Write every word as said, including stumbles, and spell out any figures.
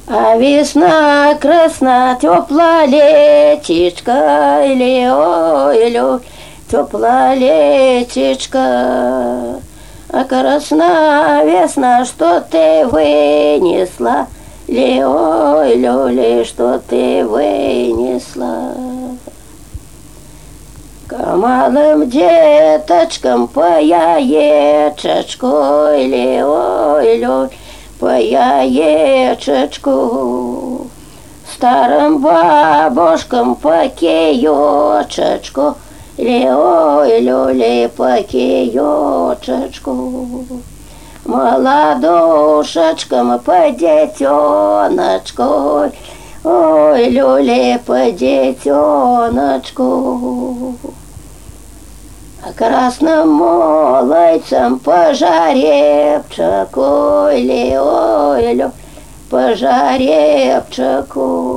А весна красна, теплая летечка, или ой, или теплая летечка. А красна весна, что ты вынесла, ли ой, люли, что ты вынесла. К малым деточкам по яечечку, или ой, люли, по яечечку, старым бабушкам по киечечку, ли-ой, люли, по киечечку, молодушечкам по детеночку, ой, люли, по детеночку. А красным молодцам по жеребчику, или ой, по жеребчику.